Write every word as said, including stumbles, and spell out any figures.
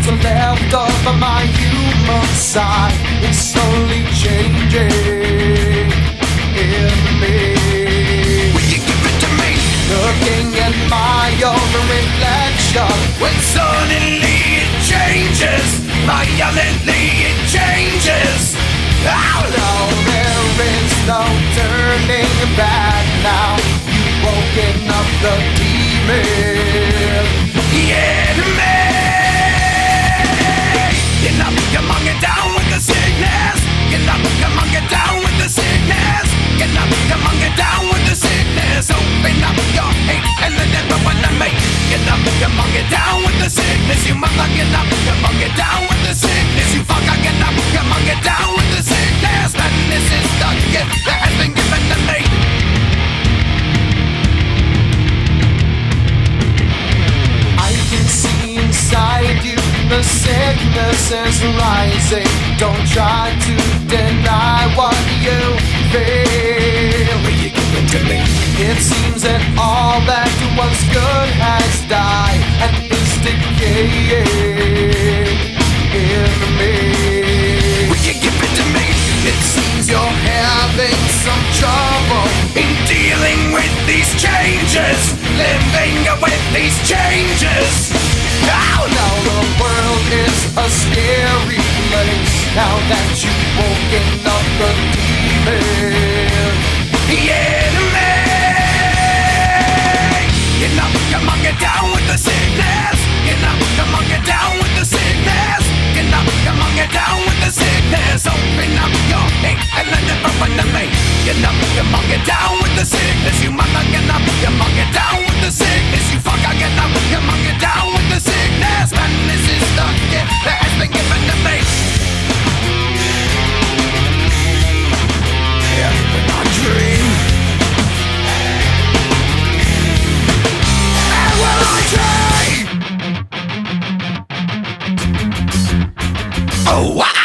what's left of my human side is slowly changing in me. Will you give it to me? Looking at my own reflection, When suddenly it changes, violently it changes. Oh no! now there is no turning back now. You've woken up the demon. Yeah, me! Get up, come on, get down with the sickness. Get up, come on, get down with the sickness. Get up, come on, get down with the sickness. Open up your hate and let everyone to me. Get up, come on, get down with the sickness. You mother, get up, come on, get down with the sickness. You fucker, get up, come on, get down with the sickness. And this is the gift that has been given to me. I can see inside you, the sickness is rising. Don't try to deny what you feel. Will you give it to me? It seems that all that was good has died and is decaying in me. Will you give it to me? It seems you're having some trouble In dealing with these changes, living with these changes. Oh now. The world is a scary place now that you've woken up the demon. yeah, me. Get up, come on, get down with the sickness. Get up, come on, get down with the sickness. Get up, come on, get down with the sickness. Open up your hate and let it run to me. Get up, come on, get down with the sickness. You mother, get up, come on, get down with the sickness. You fucker, get up, come on, get down with the sickness. Man, this is the gift that has been given to me. Yeah, when I dream, and when I dream, oh, wow.